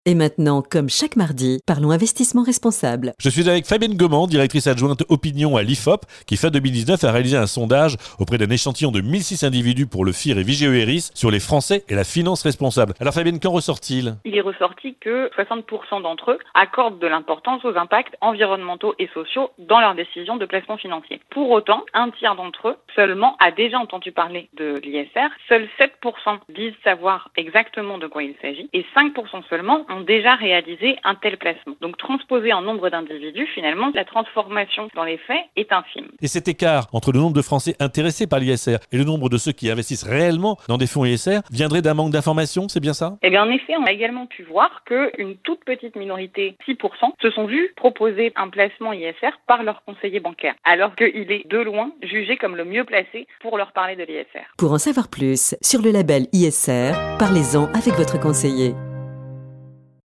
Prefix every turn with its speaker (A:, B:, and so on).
A: Et maintenant, comme chaque mardi, parlons investissement responsable.
B: Je suis avec Fabienne Goman, directrice adjointe opinion à l'IFOP, qui fin 2019 a réalisé un sondage auprès d'un échantillon de 1006 individus pour le FIR et Vigeo Eiris sur les Français et la finance responsable. Alors Fabienne, qu'en ressort-il ?
C: Il est ressorti que 60% d'entre eux accordent de l'importance aux impacts environnementaux et sociaux dans leurs décisions de placement financier. Pour autant, un tiers d'entre eux seulement a déjà entendu parler de l'ISR. Seuls 7% disent savoir exactement de quoi il s'agit et 5% seulement ont déjà réalisé un tel placement. Donc transposé en nombre d'individus, finalement, la transformation dans les faits est infime.
B: Et cet écart entre le nombre de Français intéressés par l'ISR et le nombre de ceux qui investissent réellement dans des fonds ISR viendrait d'un manque d'information, c'est bien ça ?
C: Eh bien, en effet, on a également pu voir qu'une toute petite minorité, 6%, se sont vus proposer un placement ISR par leur conseiller bancaire, alors qu'il est de loin jugé comme le mieux placé pour leur parler de l'ISR.
A: Pour en savoir plus sur le label ISR, parlez-en avec votre conseiller.